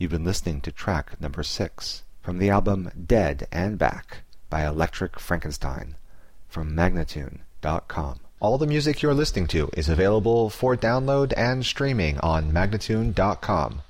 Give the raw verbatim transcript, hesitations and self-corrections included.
You've been listening to track number six from the album Dead and Back by Electric Frankenstein from Magnatune dot com. All the music you're listening to is available for download and streaming on Magnatune dot com.